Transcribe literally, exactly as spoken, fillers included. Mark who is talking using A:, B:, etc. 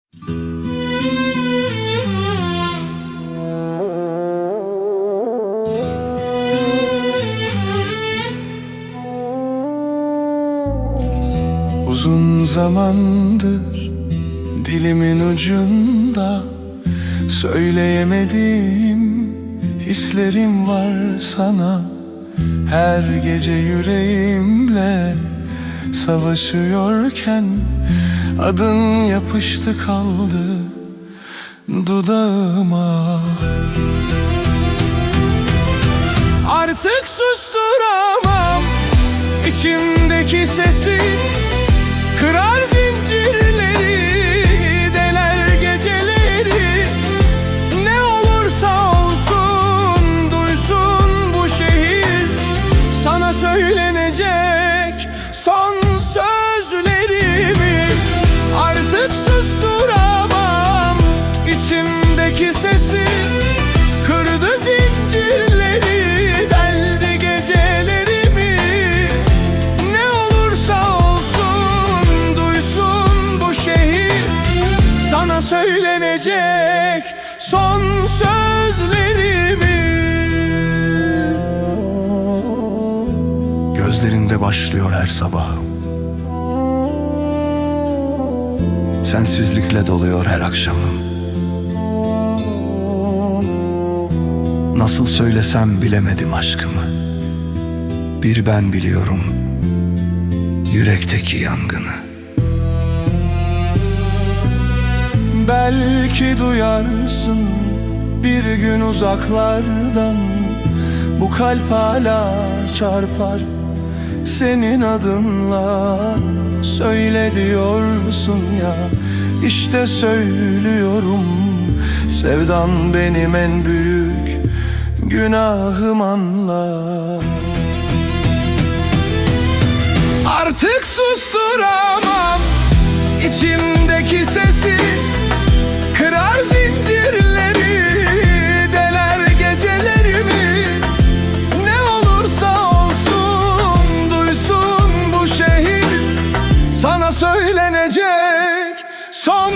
A: Uzun zamandır dilimin ucunda söyleyemediğim hislerim var sana. Her gece yüreğimle savaşıyorken adın yapıştı kaldı dudağıma. Artık susturamam içimdeki sesi, kırar zincirleri, deler geceleri. Ne olursa olsun duysun bu şehir, sana söylenecek son sözlerimi. Artık susturamam içimdeki sesi, kırdı zincirleri, deldi gecelerimi. Ne olursa olsun duysun bu şehir, sana söylenecek son sözlerimi. Gözlerinde başlıyor her sabahım, sensizlikle doluyor her akşamım. Nasıl söylesem bilemedim aşkımı. Bir ben biliyorum yürekteki yangını. Belki duyarsın bir gün uzaklardan, bu kalp hala çarpar senin adınla. Söyle diyorsun ya, işte söylüyorum. Sevdam benim en büyük günahım, anla. Artık susturamam içimdeki sesi, kırar zincirleri, deler gecelerimi. Ne olursa olsun duysun bu şehir, sana söylenecek son